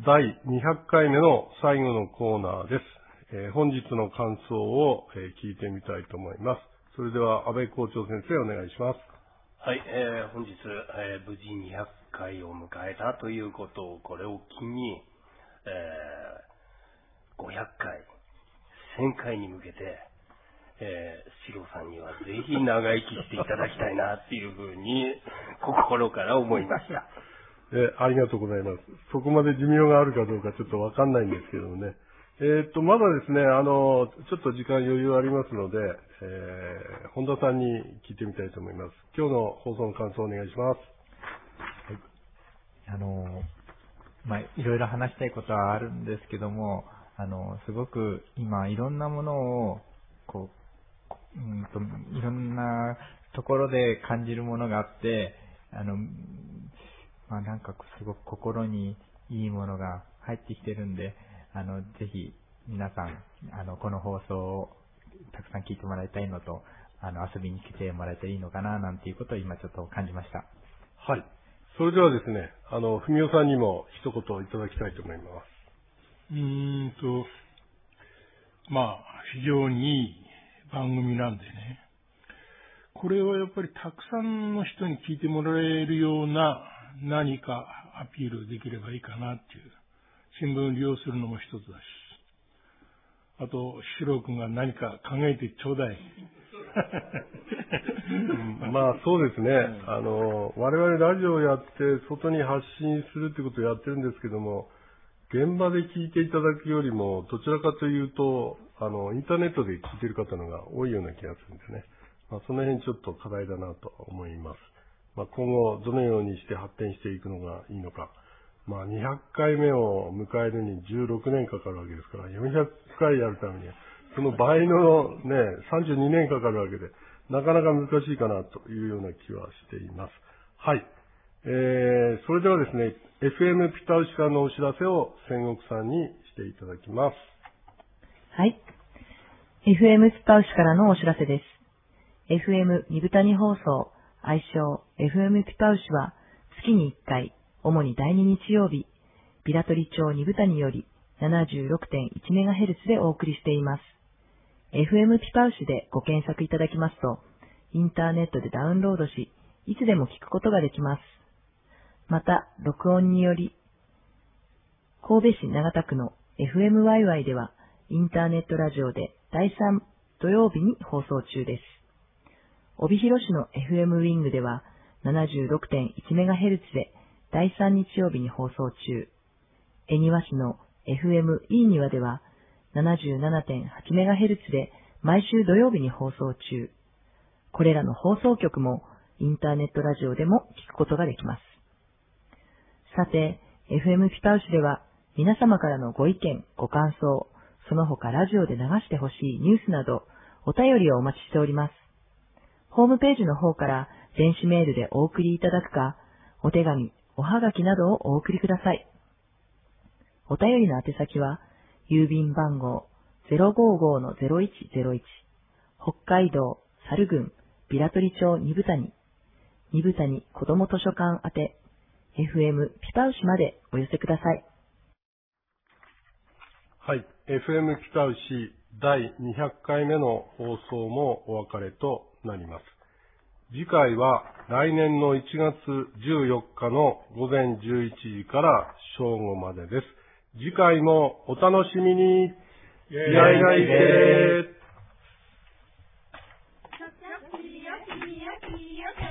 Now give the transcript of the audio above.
第200回目の最後のコーナーです。本日の感想を、聞いてみたいと思います。それでは安倍校長先生お願いします。 はい、本日、無事200回を迎えたということを、これを機に、500回、1000回に向けて、シロさんにはぜひ長生きしていただきたいなっていうふうに心から思いました。 ありがとうございます。そこまで寿命があるかどうかちょっとわかんないんですけどもね。まだですね、ちょっと時間余裕ありますので、本田さんに聞いてみたいと思います。今日の放送の感想をお願いします。 はい。いろいろ話したいことはあるんですけども、すごく今いろんなものをいろんなところで感じるものがあって、なんかすごく心にいいものが入ってきてるんで、ぜひ皆さん、この放送をたくさん聞いてもらいたいのと、遊びに来てもらえたらいいのかな、なんていうことを今ちょっと感じました。 はい。それではですね、文雄さんにも一言いただきたいと思います。 非常にいい番組なんでね。これはやっぱりたくさんの人に聞いてもらえるような何かアピールできればいいかなっていう。新聞を利用するのも一つだし。あと、シロ君が何か考えてちょうだい。 そうですね。我々ラジオをやって外に発信するってことをやってるんですけども、現場で聞いていただくよりも、どちらかというと、インターネットで聞いている方のが多いような気がするんでね。その辺ちょっと課題だなと思います。今後どのようにして発展していくのがいいのか。200回目を迎えるに16年かかるわけですから、400回やるためには、その倍のね、32年かかるわけで、なかなか難しいかなというような気はしています。はい。それではですね、FM ピタウシからのお知らせを仙石さんにしていただきます。 はい。FM ピタウシからのお知らせです。FM 二部谷放送、愛称 FM ピタウシは月に1回、主に第2日曜日、ビラトリ町二部谷より 76.1MHz でお送りしています。FM ピタウシでご検索いただきますと、インターネットでダウンロードし、いつでも聞くことができます。また、録音により、神戸市長田区の FMYY では、インターネットラジオで第3土曜日に放送中です。帯広市の FM ウィングでは 76.1MHz で第3日曜日に放送中。恵庭市の FM イーニワでは 77.8MHz で毎週土曜日に放送中。これらの放送局もインターネットラジオでも聞くことができます。さて、FM ピタウシでは皆様からのご意見、ご感想、その他ラジオで流してほしいニュースなどお便りをお待ちしております。ホームページの方から電子メールでお送りいただくか、お手紙、おはがきなどをお送りください。お便りの宛先は、郵便番号 055-0101、北海道猿郡ビラトリ町二部谷子ども図書館宛て、FM ピタウシまでお寄せください。 はい。FM ピタウシ第200回目の放送もお別れとなります。次回は来年の1月14日の午前11時から正午までです。次回もお楽しみに。いやいやいけー。